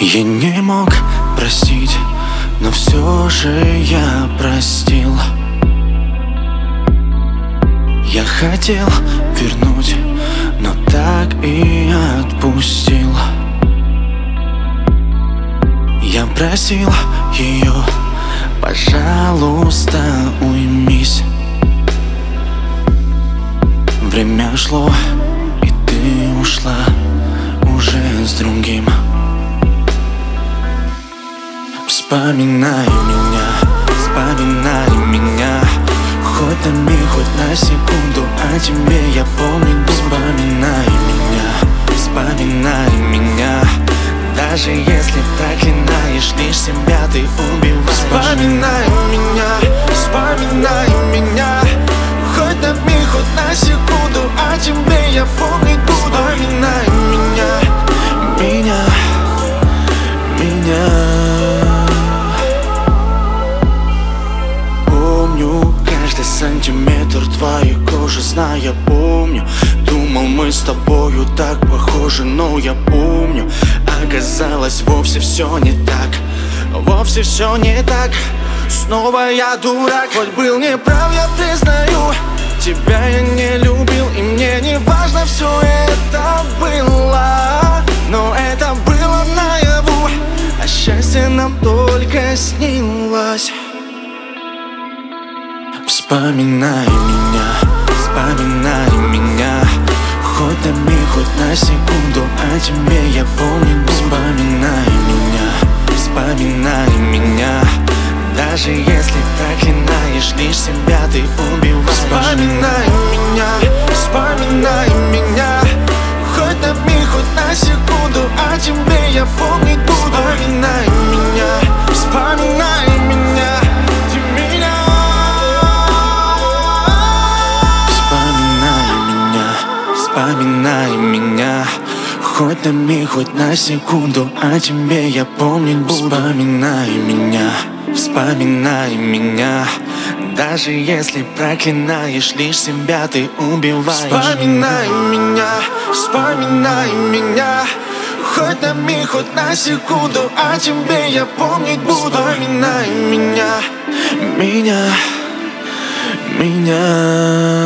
Я не мог простить, но все же я простил. Я хотел вернуть, но так и отпустил. Я просил ее: пожалуйста, уймись. Время шло, и ты ушла уже с другим. Вспоминай меня, хоть на миг, хоть на секунду, о тебе я помню. Вспоминай меня, даже если проклинаешь лишь себя, ты убиваешь. Вспоминай меня, хоть на миг, хоть на секунду, о тебе я помнить буду. Вспоминай меня. Помню каждый сантиметр твоей кожи, зная, помню. Думал, мы с тобою так похожи, но я помню, оказалось, вовсе все не так. Вовсе все не так. Снова я дурак, хоть был неправ, я признаю. Тебя я не любил, и мне не важно все это было. Но это было наяву, а счастье нам только снилось. Вспоминай меня, хоть на миг, хоть на секунду, о тебе я помню. Вспоминай меня, даже если проклинаешь лишь себя, ты убиваешь. Вспоминай меня, хоть на миг, хоть на секунду, о тебе я помнить буду. Вспоминай меня, ты меня. Вспоминай меня, хоть на миг, хоть на секунду, о тебе я помнить буду. Вспоминай меня, даже если проклинаешь лишь себя, ты убиваешь. Вспоминай меня, хоть на миг, хоть на секунду, о тебе я помнить буду. Вспоминай меня.